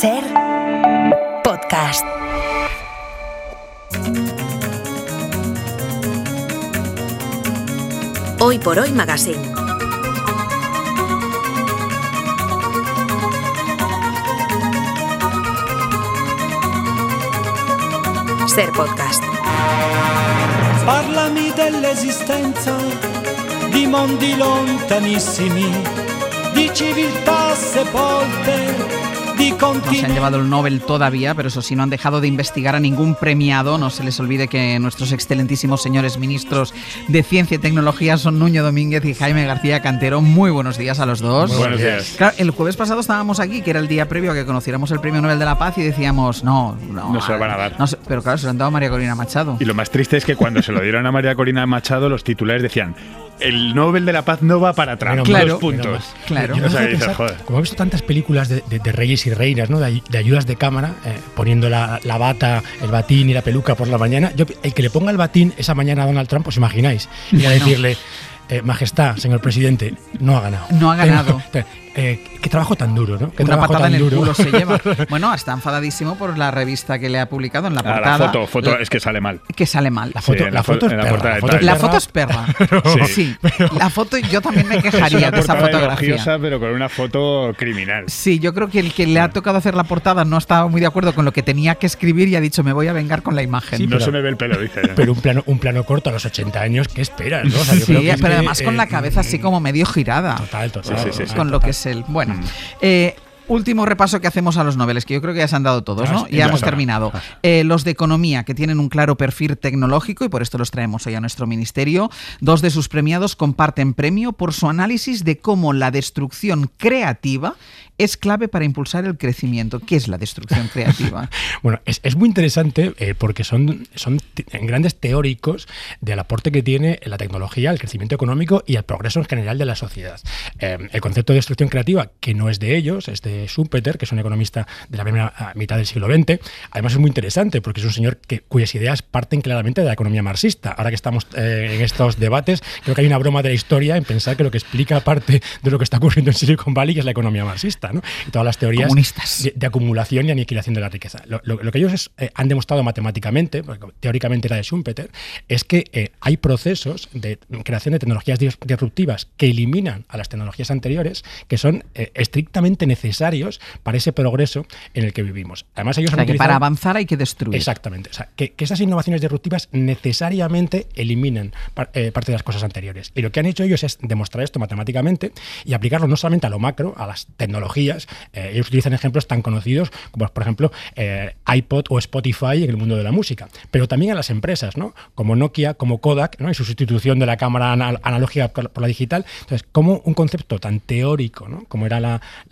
Ser podcast. Hoy por Hoy Magazine. Ser podcast. Parlami dell'esistenza di mondi lontanissimi, di civiltà sepolte. No se han llevado el Nobel todavía, pero eso sí, no han dejado de investigar a ningún premiado. No se les olvide que nuestros excelentísimos señores ministros de Ciencia y Tecnología son Nuño Domínguez y Jaime García Cantero. Muy buenos días a los dos. Muy buenos días. Claro, el jueves pasado estábamos aquí, que era el día previo a que conociéramos el Premio Nobel de la Paz, y decíamos, no se lo van a dar. No, pero claro, se lo han dado a María Corina Machado. Y lo más triste es que cuando se lo dieron a María Corina Machado, los titulares decían: el Nobel de la Paz no va para Trump. Claro, 2 puntos. Claro. Yo como he visto tantas películas de reyes y reinas, ¿no? de ayudas de cámara, poniendo la bata, el batín y la peluca por la mañana, el que le ponga el batín esa mañana a Donald Trump, ¿os imagináis? Y a decirle, majestad, señor presidente, no ha ganado. No ha ganado. Qué trabajo tan duro, ¿no? Qué Una patada en el duro. Culo se lleva. Bueno, está enfadadísimo por la revista que le ha publicado en la portada. La foto es que sale mal. Que sale mal. La foto, Sí, la foto es perra. La foto es perra. Sí. La foto, yo también me quejaría de esa fotografía. Elogiosa, pero con una foto criminal. Sí, yo creo que el que le ha tocado hacer la portada no estaba muy de acuerdo con lo que tenía que escribir y ha dicho, me voy a vengar con la imagen. Sí, no se me ve el pelo, dice. Pero un plano corto a los 80 años, ¿qué esperas? ¿no? O sea, yo sí, creo que pero además con la cabeza así como medio girada. Total. Sí. Con lo que es el... Bueno, último repaso que hacemos a los Nobeles, que yo creo que ya se han dado todos, ¿no? Ya hemos terminado. Los de Economía, que tienen un claro perfil tecnológico, y por esto los traemos hoy a nuestro ministerio. 2 de sus premiados comparten premio por su análisis de cómo la destrucción creativa es clave para impulsar el crecimiento. ¿Qué es la destrucción creativa? Bueno, es muy interesante porque son grandes teóricos del aporte que tiene la tecnología al crecimiento económico y al progreso en general de la sociedad. El concepto de destrucción creativa, que no es de ellos, es de Schumpeter, que es un economista de la primera mitad del siglo XX. Además es muy interesante porque es un señor cuyas ideas parten claramente de la economía marxista. Ahora que estamos en estos debates, creo que hay una broma de la historia en pensar que lo que explica parte de lo que está ocurriendo en Silicon Valley es la economía marxista, ¿no? Y todas las teorías de acumulación y aniquilación de la riqueza. Lo que ellos han demostrado matemáticamente, porque teóricamente era de Schumpeter, es que hay procesos de creación de tecnologías disruptivas que eliminan a las tecnologías anteriores, que son estrictamente necesarios para ese progreso en el que vivimos. Además, ellos han utilizado... para avanzar hay que destruir. Exactamente. O sea, que esas innovaciones disruptivas necesariamente eliminan parte de las cosas anteriores. Y lo que han hecho ellos es demostrar esto matemáticamente y aplicarlo no solamente a lo macro, a las tecnologías. Ellos utilizan ejemplos tan conocidos como, por ejemplo, iPod o Spotify en el mundo de la música, pero también a las empresas, ¿no? Como Nokia, como Kodak, ¿no? Y su sustitución de la cámara analógica por la digital. Entonces, como un concepto tan teórico, ¿no? Como era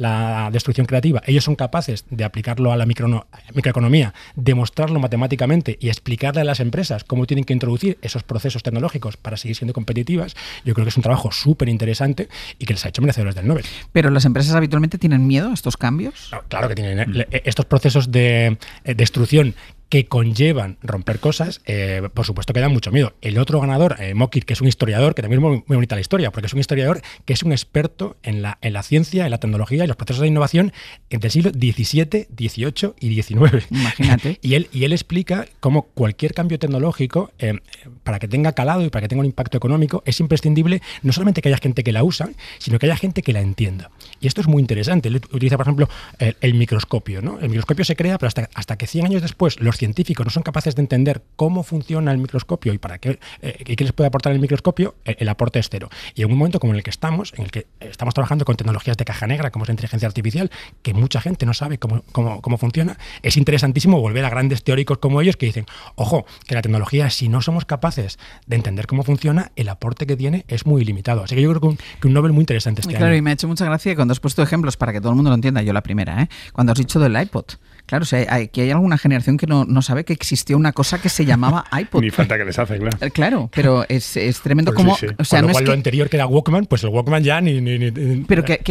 la destrucción creativa, ellos son capaces de aplicarlo a la microeconomía, demostrarlo matemáticamente y explicarle a las empresas cómo tienen que introducir esos procesos tecnológicos para seguir siendo competitivas. Yo creo que es un trabajo súper interesante y que les ha hecho merecedores del Nobel. ¿Pero las empresas habitualmente tienen miedo a estos cambios? No, claro que tienen. Estos procesos de destrucción que conllevan romper cosas, por supuesto que dan mucho miedo. El otro ganador, Mockit, que es un historiador, que también es muy bonita la historia, porque es un historiador que es un experto en la ciencia, en la tecnología y los procesos de innovación entre el siglo XVII, XVIII y XIX. Imagínate. Y él explica cómo cualquier cambio tecnológico, para que tenga calado y para que tenga un impacto económico, es imprescindible no solamente que haya gente que la usa, sino que haya gente que la entienda. Y esto es muy interesante. Él utiliza, por ejemplo, el microscopio, ¿no? El microscopio se crea, pero hasta que 100 años después los científicos no son capaces de entender cómo funciona el microscopio y para qué les puede aportar el microscopio, el aporte es cero. Y en un momento como en el que estamos trabajando con tecnologías de caja negra, como es la inteligencia artificial, que mucha gente no sabe cómo funciona, es interesantísimo volver a grandes teóricos como ellos que dicen, ojo, que la tecnología, si no somos capaces de entender cómo funciona, el aporte que tiene es muy limitado. Así que yo creo que un Nobel muy interesante este año. Claro, y me ha hecho mucha gracia cuando has puesto ejemplos para que todo el mundo lo entienda, yo la primera, cuando has dicho del iPod. Claro, o sea, que hay alguna generación que no sabe que existió una cosa que se llamaba iPod. Ni falta que les hace, claro. Claro, pero es tremendo pues como... Sí. O sea, no es lo anterior que era Walkman, pues el Walkman ya ni... Pero que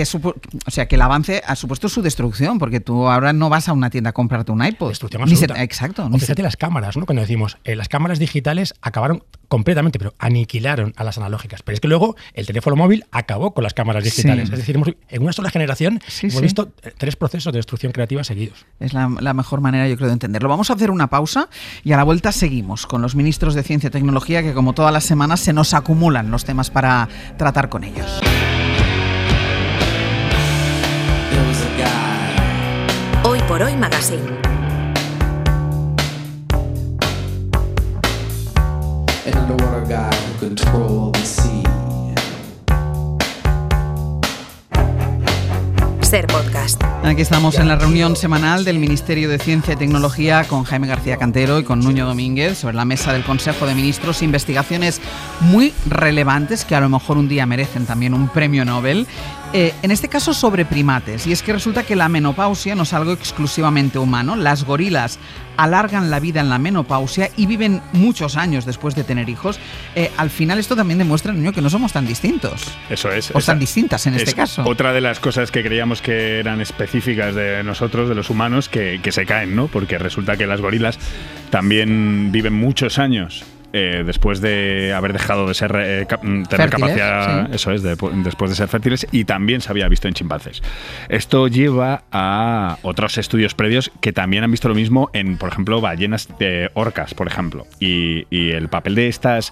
el avance ha supuesto su destrucción, porque tú ahora no vas a una tienda a comprarte un iPod. Destrucción absoluta. Exacto. O fíjate las cámaras, ¿no? Cuando decimos, las cámaras digitales acabaron completamente, pero aniquilaron a las analógicas. Pero es que luego el teléfono móvil acabó con las cámaras digitales. Sí. Es decir, en una sola generación hemos visto 3 procesos de destrucción creativa seguidos. Es la mejor manera, yo creo, de entenderlo. Vamos a hacer una pausa y a la vuelta seguimos con los ministros de Ciencia y Tecnología, que como todas las semanas se nos acumulan los temas para tratar con ellos. Hoy por Hoy Magazine. An underwater guy who controlled the sea. Ser Podcast. Aquí estamos en la reunión semanal del Ministerio de Ciencia y Tecnología con Jaime García Cantero y con Nuño Domínguez sobre la mesa del Consejo de Ministros. Investigaciones muy relevantes que a lo mejor un día merecen también un premio Nobel. En este caso sobre primates. Y es que resulta que la menopausia no es algo exclusivamente humano. Las gorilas alargan la vida en la menopausia y viven muchos años después de tener hijos. Al final esto también demuestra, niño, que no somos tan distintos. Eso es. O tan distintas en este caso. Otra de las cosas que creíamos que eran específicas de nosotros, de los humanos, que se caen, ¿no? Porque resulta que las gorilas también viven muchos años. Después de haber dejado de ser tener fértiles, capacidad, sí. Eso es, después de ser fértiles, y también se había visto en chimpancés. Esto lleva a otros estudios previos que también han visto lo mismo en, por ejemplo, ballenas de orcas, por ejemplo. Y el papel de estas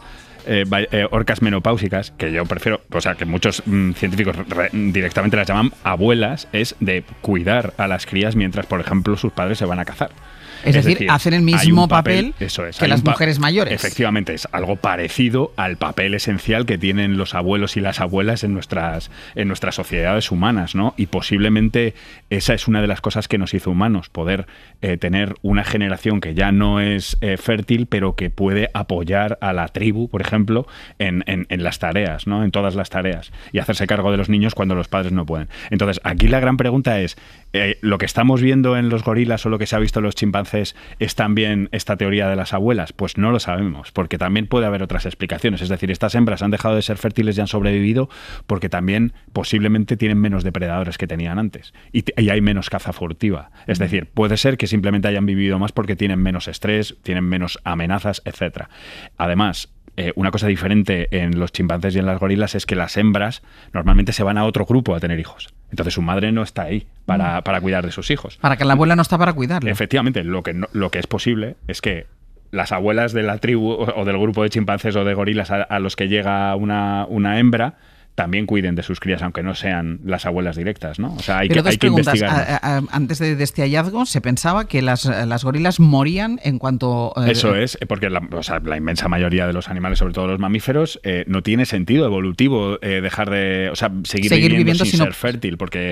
orcas menopáusicas, que yo prefiero, o sea, que muchos científicos directamente las llaman abuelas, es de cuidar a las crías mientras, por ejemplo, sus padres se van a cazar. Es decir, hacen el mismo papel eso es, que las mujeres mayores. Efectivamente, es algo parecido al papel esencial que tienen los abuelos y las abuelas en nuestras sociedades humanas, ¿no? Y posiblemente esa es una de las cosas que nos hizo humanos, poder tener una generación que ya no es fértil, pero que puede apoyar a la tribu, por ejemplo, en las tareas, ¿no? En todas las tareas, y hacerse cargo de los niños cuando los padres no pueden. Entonces, aquí la gran pregunta es, ¿lo que estamos viendo en los gorilas o lo que se ha visto en los chimpancés es también esta teoría de las abuelas? Pues no lo sabemos, porque también puede haber otras explicaciones. Es decir, estas hembras han dejado de ser fértiles y han sobrevivido porque también posiblemente tienen menos depredadores que tenían antes y hay menos caza furtiva. Es decir, puede ser que simplemente hayan vivido más porque tienen menos estrés, tienen menos amenazas, etcétera. Además, una cosa diferente en los chimpancés y en las gorilas es que las hembras normalmente se van a otro grupo a tener hijos. Entonces su madre no está ahí para cuidar de sus hijos. Para que la abuela no está para cuidarlo. Efectivamente, lo que es posible es que las abuelas de la tribu o del grupo de chimpancés o de gorilas a los que llega una hembra también cuiden de sus crías, aunque no sean las abuelas directas, ¿no? O sea, hay que investigar. Antes de este hallazgo se pensaba que las gorilas morían en cuanto... Eso es, porque la inmensa mayoría de los animales, sobre todo los mamíferos, no tiene sentido evolutivo dejar de... O sea, seguir viviendo sin ser fértil, porque...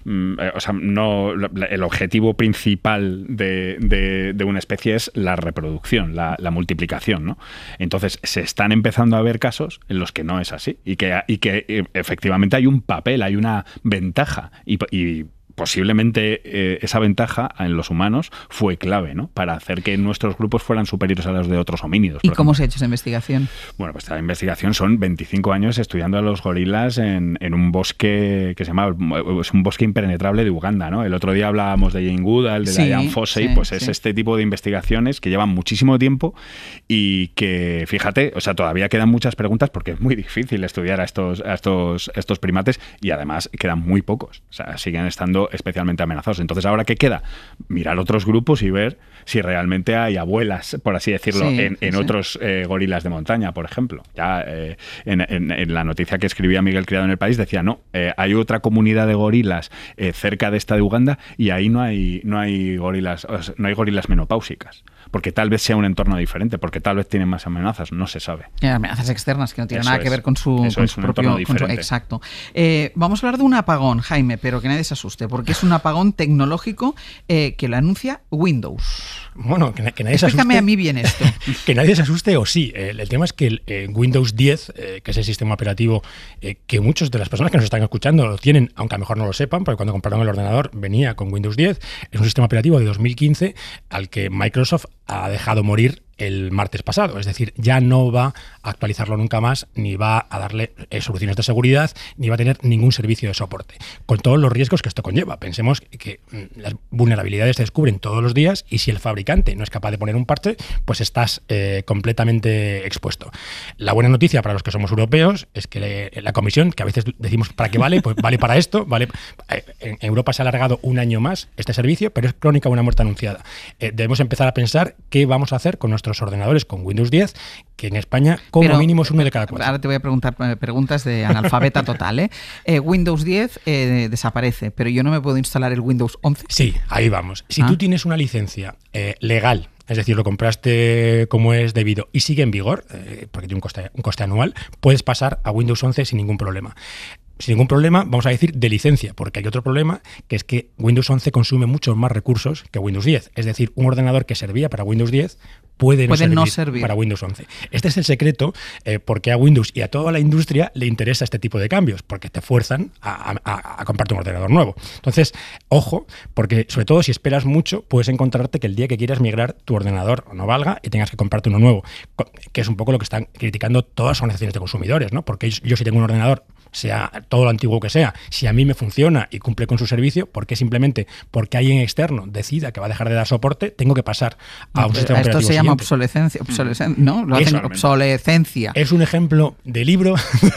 no, el objetivo principal de una especie es la reproducción, la multiplicación, ¿no? Entonces se están empezando a ver casos en los que no es así y que efectivamente hay un papel, hay una ventaja y posiblemente esa ventaja en los humanos fue clave, ¿no? Para hacer que nuestros grupos fueran superiores a los de otros homínidos. ¿Y cómo se ha hecho esa investigación? Bueno, pues esta investigación son 25 años estudiando a los gorilas en un bosque que se llama, es un bosque impenetrable de Uganda, ¿no? El otro día hablábamos de Jane Goodall, de Diane Fossey, pues es este tipo de investigaciones que llevan muchísimo tiempo y que, fíjate, o sea, todavía quedan muchas preguntas porque es muy difícil estudiar a estos primates y además quedan muy pocos, o sea, siguen estando especialmente amenazados. Entonces, ¿ahora qué queda? Mirar otros grupos y ver si realmente hay abuelas, por así decirlo, en otros gorilas de montaña, por ejemplo. Ya en la noticia que escribía Miguel Criado en El País decía, no, hay otra comunidad de gorilas cerca de esta de Uganda y ahí no hay gorilas menopáusicas. Porque tal vez sea un entorno diferente, porque tal vez tienen más amenazas, no se sabe. Amenazas externas que no tienen nada que ver con su propio... Exacto. Vamos a hablar de un apagón, Jaime, pero que nadie se asuste, porque es un apagón tecnológico que lo anuncia Windows. Bueno, que nadie se asuste. Explícame a mí bien esto. Que nadie se asuste o sí. El tema es que Windows 10, que es el sistema operativo que muchas de las personas que nos están escuchando lo tienen, aunque a lo mejor no lo sepan, porque cuando compraron el ordenador venía con Windows 10, es un sistema operativo de 2015 al que Microsoft ha dejado morir el martes pasado. Es decir, ya no va a actualizarlo nunca más, ni va a darle soluciones de seguridad, ni va a tener ningún servicio de soporte, con todos los riesgos que esto conlleva. Pensemos que las vulnerabilidades se descubren todos los días y si el fabricante no es capaz de poner un parche, pues estás completamente expuesto. La buena noticia para los que somos europeos es que la Comisión, que a veces decimos ¿para qué vale? Pues vale para esto. En Europa se ha alargado un año más este servicio, pero es crónica una muerte anunciada. Debemos empezar a pensar qué vamos a hacer con nuestros ordenadores con Windows 10, que en España como mínimo es uno de cada 4. Ahora te voy a preguntar preguntas de analfabeta total. Windows 10 desaparece, pero yo no me puedo instalar el Windows 11. Sí, ahí vamos. Si tú tienes una licencia legal, es decir, lo compraste como es debido y sigue en vigor, porque tiene un coste anual, puedes pasar a Windows 11 sin ningún problema. Sin ningún problema, vamos a decir, de licencia, porque hay otro problema, que es que Windows 11 consume muchos más recursos que Windows 10. Es decir, un ordenador que servía para Windows 10 puede no servir para Windows 11. Este es el secreto porque a Windows y a toda la industria le interesa este tipo de cambios, porque te fuerzan a comprarte un ordenador nuevo. Entonces, ojo, porque sobre todo si esperas mucho, puedes encontrarte que el día que quieras migrar tu ordenador no valga y tengas que comprarte uno nuevo, que es un poco lo que están criticando todas las organizaciones de consumidores, ¿no? Porque yo si tengo un ordenador, sea todo lo antiguo que sea, si a mí me funciona y cumple con su servicio, porque simplemente porque alguien externo decida que va a dejar de dar soporte, tengo que pasar a un sistema operativo. Esto se llama obsolescencia, ¿no? Lo hacen obsolescencia. Es un ejemplo de libro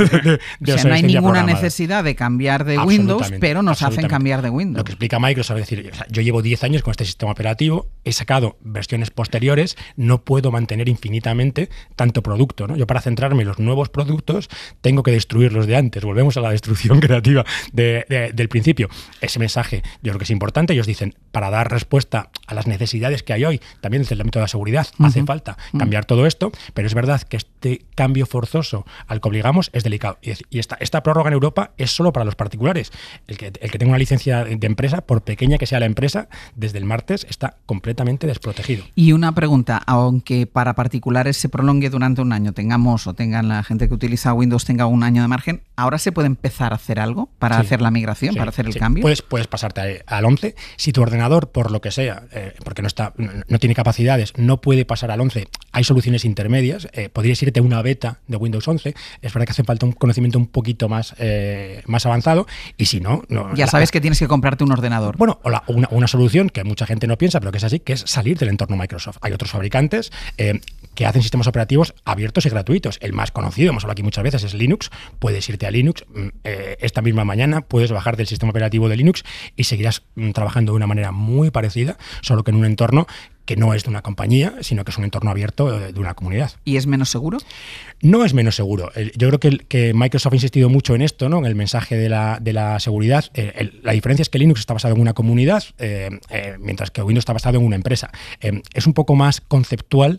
de o sea, no hay ninguna necesidad de cambiar de Windows, pero nos hacen cambiar de Windows. Lo que explica Microsoft es decir, yo llevo 10 años con este sistema operativo, he sacado versiones posteriores, no puedo mantener infinitamente tanto producto, ¿no? Yo para centrarme en los nuevos productos tengo que destruir los de antes. Volvemos a la destrucción creativa del principio. Ese mensaje yo creo que es importante. Ellos dicen, para dar respuesta a las necesidades que hay hoy, también desde el ámbito de la seguridad, hace falta cambiar todo esto, pero es verdad que este cambio forzoso al que obligamos es delicado. Y esta prórroga en Europa es solo para los particulares. El que tenga una licencia de empresa, por pequeña que sea la empresa, desde el martes está completamente desprotegido. Y una pregunta, aunque para particulares se prolongue durante un año, tengan la gente que utiliza Windows tenga un año de margen, ¿ahora se puede empezar a hacer algo para hacer la migración, para hacer el cambio? Puedes pasarte al 11. Si tu ordenador, por lo que sea, porque no tiene capacidades, no puede pasar al 11, hay soluciones intermedias. Podrías irte a una beta de Windows 11. Es verdad que hace falta un conocimiento un poquito más avanzado, y si no... Ya sabes que tienes que comprarte un ordenador. Bueno, una solución que mucha gente no piensa, pero que es así, que es salir del entorno Microsoft. Hay otros fabricantes que hacen sistemas operativos abiertos y gratuitos. El más conocido, hemos hablado aquí muchas veces, es Linux. Puedes irte a Linux. Esta misma mañana puedes bajar del sistema operativo de Linux y seguirás trabajando de una manera muy parecida, solo que en un entorno que no es de una compañía, sino que es un entorno abierto de una comunidad. ¿Y es menos seguro? No es menos seguro. Yo creo que Microsoft ha insistido mucho en esto, ¿no? En el mensaje de la seguridad. La diferencia es que Linux está basado en una comunidad, mientras que Windows está basado en una empresa. Es un poco más conceptual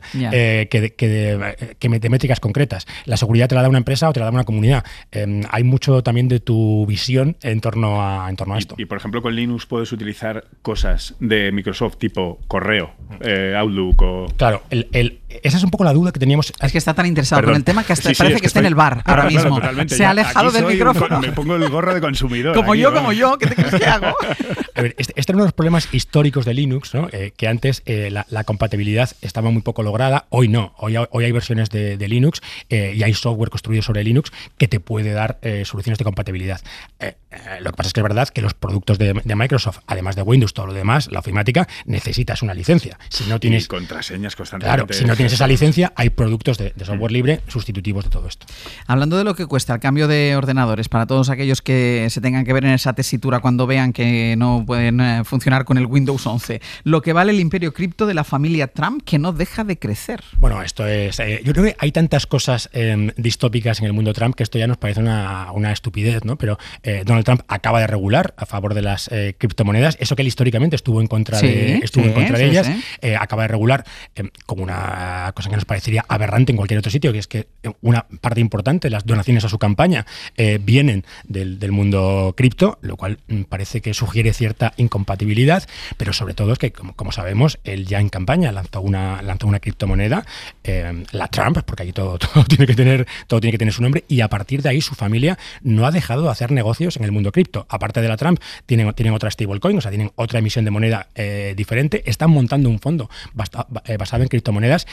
que de métricas concretas. La seguridad te la da una empresa o te la da una comunidad. Hay mucho también de tu visión en torno a esto. Y por ejemplo, con Linux puedes utilizar cosas de Microsoft tipo correo, Outlook o... Claro, esa es un poco la duda que teníamos. Es que está tan interesado con el tema que hasta parece que está en el bar ahora mismo. Se ha alejado del micrófono. Me pongo el gorro de consumidor. Como yo, ¿qué te crees que hago? A ver, este era uno de los problemas históricos de Linux, ¿no? Que antes la compatibilidad estaba muy poco lograda. Hoy no. Hoy hay versiones de Linux y hay software construido sobre Linux que te puede dar soluciones de compatibilidad. Lo que pasa es que es verdad que los productos de Microsoft, además de Windows, todo lo demás, la ofimática, necesitas una licencia. Si no tienes... Y contraseñas constantemente. Claro, si no tienes esa licencia, hay productos de software libre sustitutivos de todo esto. Hablando de lo que cuesta el cambio de ordenadores, para todos aquellos que se tengan que ver en esa tesitura cuando vean que no pueden funcionar con el Windows 11, lo que vale el imperio cripto de la familia Trump, que no deja de crecer. Bueno, esto es... yo creo que hay tantas cosas distópicas en el mundo Trump que esto ya nos parece una estupidez, ¿no? Pero Donald Trump acaba de regular a favor de las criptomonedas, eso que él históricamente estuvo en contra de ellas. Acaba de regular como una cosa que nos parecería aberrante en cualquier otro sitio, que es que una parte importante de las donaciones a su campaña vienen del mundo cripto, lo cual parece que sugiere cierta incompatibilidad, pero sobre todo es que, como sabemos, él ya en campaña lanzó una criptomoneda, la Trump, porque aquí todo tiene que tener su nombre, y a partir de ahí su familia no ha dejado de hacer negocios en el mundo cripto. Aparte de la Trump, tienen otra stablecoin, o sea, tienen otra emisión de moneda diferente, están montando un fondo basado en criptomonedas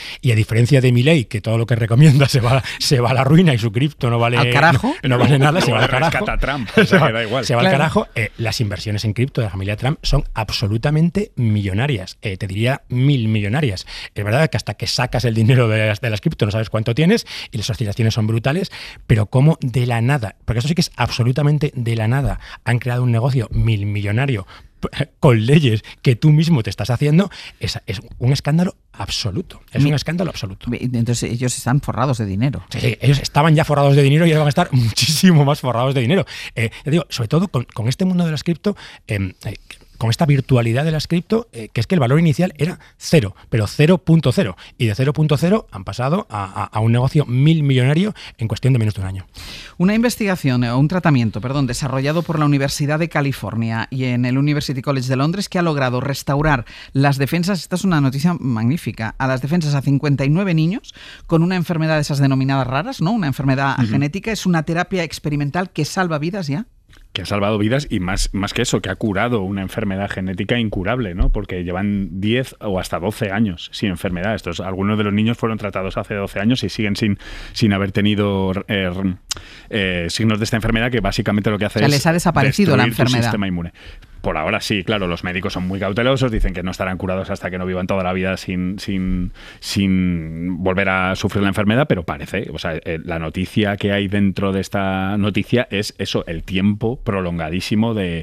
Y a diferencia de Milei, que todo lo que recomienda se va a la ruina y su cripto no vale, ¿al carajo? No vale nada, se va al carajo. Rescata a Trump, o sea, que da igual. Se va al carajo. Las inversiones en cripto de la familia Trump son absolutamente millonarias. Te diría 1.000 millonarias. Es verdad que hasta que sacas el dinero de las cripto no sabes cuánto tienes y las oscilaciones son brutales, pero como de la nada, porque eso sí que es absolutamente de la nada, han creado un negocio 1.000 millonario con leyes que tú mismo te estás haciendo, es un escándalo absoluto. Es un escándalo absoluto. Entonces ellos están forrados de dinero. Sí, ellos estaban ya forrados de dinero y ahora van a estar muchísimo más forrados de dinero. Digo, sobre todo con este mundo de las cripto, con esta virtualidad de las cripto, que es que el valor inicial era 0, pero 0.0. Y de 0.0 han pasado a un negocio 1.000 millonario en cuestión de menos de un año. Una investigación, un tratamiento, desarrollado por la Universidad de California y en el University College de Londres, que ha logrado restaurar las defensas, esta es una noticia magnífica, a las defensas a 59 niños con una enfermedad de esas denominadas raras, ¿no? Una enfermedad genética. Es una terapia experimental que salva vidas ya. Que ha salvado vidas y más que eso, que ha curado una enfermedad genética incurable, ¿no? Porque llevan 10 o hasta 12 años sin enfermedad. Algunos de los niños fueron tratados hace 12 años y siguen sin haber tenido signos de esta enfermedad, que básicamente lo que hace es les ha desaparecido la enfermedad. Tu sistema inmune. Por ahora sí, claro, los médicos son muy cautelosos, dicen que no estarán curados hasta que no vivan toda la vida sin volver a sufrir la enfermedad, pero parece, o sea, la noticia que hay dentro de esta noticia es eso, el tiempo prolongadísimo de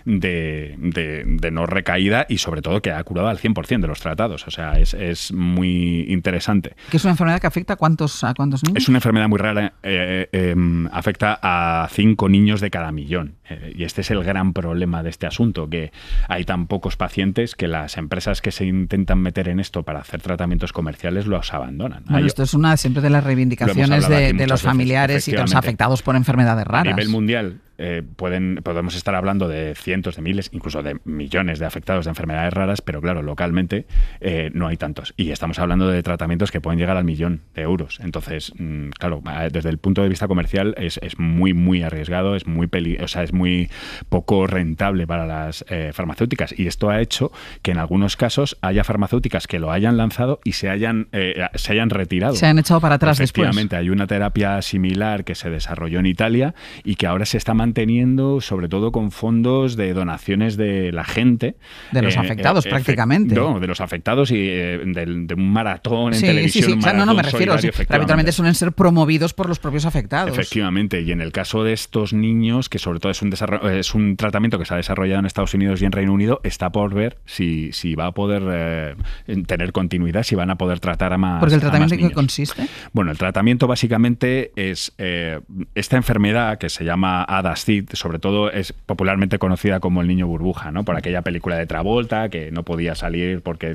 no recaída y sobre todo que ha curado al 100% de los tratados, o sea, es muy interesante. ¿Que es una enfermedad que afecta a cuántos niños? Es una enfermedad muy rara, afecta a 5 niños de cada millón, y este es el gran problema de este asunto, que hay tan pocos pacientes que las empresas que se intentan meter en esto para hacer tratamientos comerciales los abandonan. Bueno, esto es una siempre de las reivindicaciones de los familiares y de los afectados por enfermedades raras. A nivel mundial podemos estar hablando de cientos de miles, incluso de millones de afectados de enfermedades raras, pero claro, localmente no hay tantos. Y estamos hablando de tratamientos que pueden llegar al 1.000.000 de euros. Entonces, claro, desde el punto de vista comercial es muy, muy arriesgado, es muy poco rentable para las farmacéuticas. Y esto ha hecho que en algunos casos haya farmacéuticas que lo hayan lanzado y se hayan retirado. Se han echado para atrás después. Efectivamente, hay una terapia similar que se desarrolló en Italia y que ahora se está manteniendo, sobre todo con fondos de donaciones de la gente. De los afectados, prácticamente. No, de los afectados y de un maratón en televisión. Sí. O sea, no me refiero. Habitualmente suelen ser promovidos por los propios afectados. Efectivamente. Y en el caso de estos niños, que sobre todo es un tratamiento que se ha desarrollado en Estados Unidos y en Reino Unido, está por ver si va a poder tener continuidad, si van a poder tratar a más. ¿Porque el tratamiento en qué consiste? Bueno, el tratamiento básicamente es esta enfermedad que se llama ADAS-CID, sobre todo es popularmente conocida como el niño burbuja, ¿no? Por aquella película de Travolta que no podía salir porque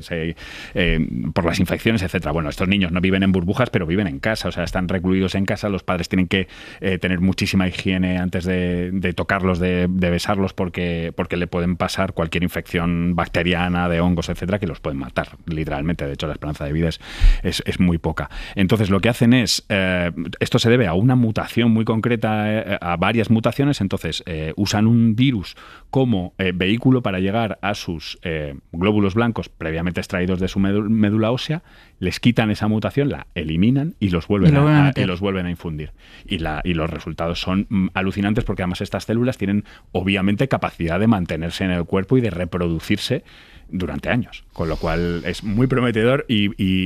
por las infecciones, etcétera. Bueno, estos niños no viven en burbujas, pero viven en casa, o sea, están recluidos en casa. Los padres tienen que tener muchísima higiene antes de tocarlos, de besarlos, porque le pueden pasar cualquier infección bacteriana, de hongos, etcétera, que los pueden matar, literalmente. De hecho, la esperanza de vida es muy poca. Entonces, lo que hacen es, esto se debe a una mutación muy concreta, a varias mutaciones. Entonces, usan un virus como vehículo para llegar a sus glóbulos blancos previamente extraídos de su médula ósea, les quitan esa mutación, la eliminan y los vuelven a infundir. Y los resultados son alucinantes, porque además estas células tienen obviamente capacidad de mantenerse en el cuerpo y de reproducirse durante años, con lo cual es muy prometedor y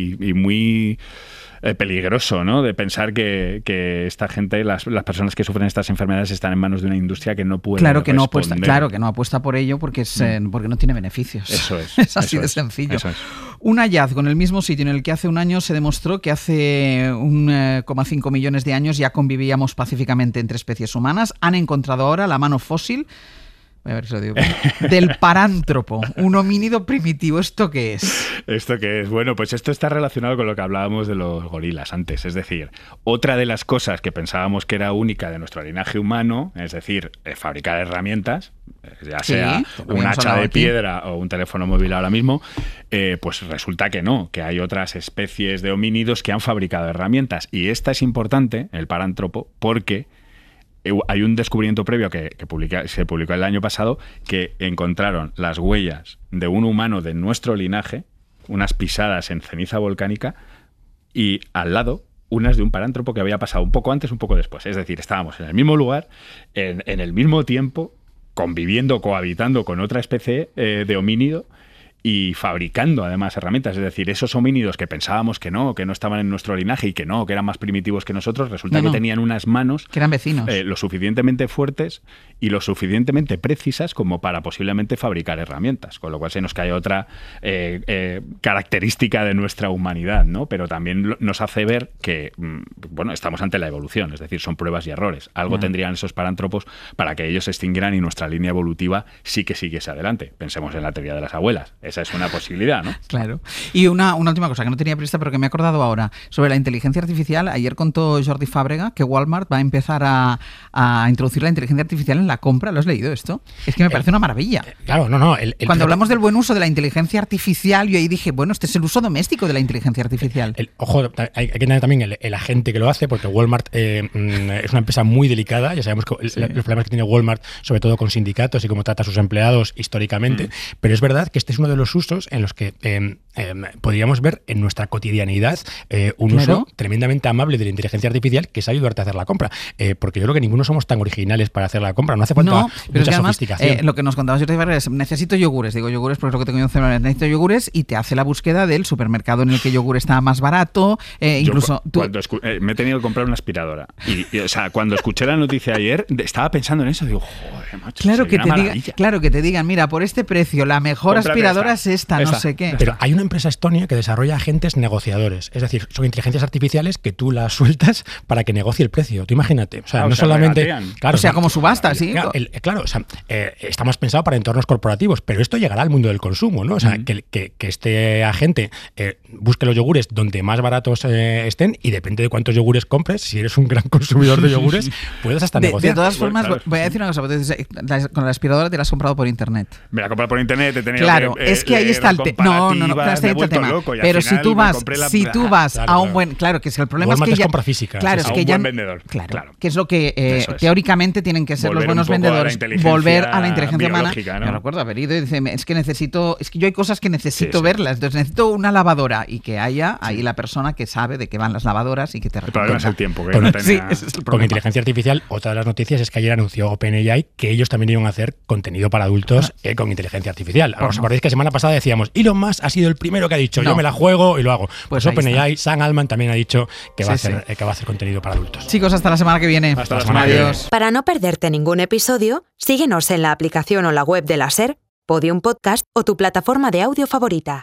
muy peligroso, ¿no? De pensar que esta gente, las personas que sufren estas enfermedades, están en manos de una industria que no puede responder. Claro que no apuesta por ello porque no tiene beneficios. Eso es. Es así de sencillo. Eso es. Un hallazgo en el mismo sitio en el que hace un año se demostró que hace 1,5 millones de años ya convivíamos pacíficamente entre especies humanas. Han encontrado ahora la mano fósil, voy a ver si lo digo bien, del parántropo, un homínido primitivo. ¿Esto qué es? ¿Esto qué es? Bueno, pues esto está relacionado con lo que hablábamos de los gorilas antes. Es decir, otra de las cosas que pensábamos que era única de nuestro linaje humano, es decir, fabricar herramientas, ya sea un hacha de piedra o un teléfono móvil ahora mismo, pues resulta que no, que hay otras especies de homínidos que han fabricado herramientas. Y esta es importante, el parántropo, porque hay un descubrimiento previo que se publicó el año pasado, que encontraron las huellas de un humano de nuestro linaje, unas pisadas en ceniza volcánica, y al lado unas de un parántropo que había pasado un poco antes, un poco después. Es decir, estábamos en el mismo lugar, en el mismo tiempo, conviviendo, cohabitando con otra especie de homínido y fabricando además herramientas. Es decir, esos homínidos que pensábamos que no estaban en nuestro linaje y que eran más primitivos que nosotros, resulta que tenían unas manos que eran vecinos, lo suficientemente fuertes y lo suficientemente precisas como para posiblemente fabricar herramientas, con lo cual se nos cae otra característica de nuestra humanidad, ¿no? Pero también nos hace ver que, bueno, estamos ante la evolución, es decir, son pruebas y errores. Algo tendrían esos parántropos para que ellos se extinguieran y nuestra línea evolutiva sí que siguiese adelante. Pensemos en la teoría de las abuelas. Esa es una posibilidad, ¿no? Claro. Y una última cosa que no tenía prisa, pero que me he acordado ahora, sobre la inteligencia artificial. Ayer contó Jordi Fàbrega que Walmart va a empezar a introducir la inteligencia artificial en la compra. ¿Lo has leído esto? Es que me parece una maravilla. Claro, no. Cuando hablamos del buen uso de la inteligencia artificial, yo ahí dije, bueno, este es el uso doméstico de la inteligencia artificial. Ojo, hay que tener también el agente que lo hace, porque Walmart es una empresa muy delicada. Ya sabemos que los problemas que tiene Walmart, sobre todo con sindicatos y cómo trata a sus empleados históricamente. Pero es verdad que este es uno de los usos en los que podríamos ver en nuestra cotidianidad un uso tremendamente amable de la inteligencia artificial, que es ayudarte a hacer la compra. Porque yo creo que ninguno somos tan originales para hacer la compra. No hace falta pero mucha es que además, sofisticación. lo que nos contabas Jordi Fàbrega es, necesito yogures. Digo yogures porque es lo que tengo en celular. Necesito yogures y te hace la búsqueda del supermercado en el que yogur está más barato. Incluso me he tenido que comprar una aspiradora. Y, o sea, cuando escuché la noticia ayer, estaba pensando en eso. Digo, joder, macho, claro que te digan, mira, por este precio, la mejor aspiradora es esta, no sé qué. Pero hay una empresa estonia que desarrolla agentes negociadores. Es decir, son inteligencias artificiales que tú las sueltas para que negocie el precio. Tú imagínate. O sea, no solamente... Claro, o sea, como subasta, ¿sí? Claro, o sea, está más pensado para entornos corporativos, pero esto llegará al mundo del consumo, ¿no? O sea, que este agente busque los yogures donde más baratos estén, y depende de cuántos yogures compres, si eres un gran consumidor de yogures, puedes hasta negociar. De todas formas, voy a decir una cosa. Con la aspiradora te la has comprado por internet. Me la he comprado por internet, he tenido es que ahí está el tema. Pero si tú vas a un buen... Claro, que es el problema Walmart es que compra física. Claro, es que ya... un buen vendedor. Claro, que es lo que teóricamente tienen que ser los buenos vendedores. Volver a la inteligencia humana. ¿no? Me recuerdo haber ido y dice, es que yo hay cosas que necesito verlas. Entonces necesito una lavadora y que haya ahí la persona que sabe de qué van las lavadoras y que te recomienda. El problema es el tiempo. Que no tenía... ese es el problema. Con inteligencia artificial, otra de las noticias es que ayer anunció OpenAI que ellos también iban a hacer contenido para adultos con inteligencia artificial. ¿Os acordáis que semana pasada decíamos, Elon Musk ha sido el primero que ha dicho, yo me la juego y lo hago? Pues OpenAI, Sam Altman también ha dicho que va a hacer contenido para adultos. Chicos, hasta la semana que viene. Hasta la semana que viene. Adiós. Para no perderte ningún episodio, síguenos en la aplicación o la web de la SER, Podium Podcast o tu plataforma de audio favorita.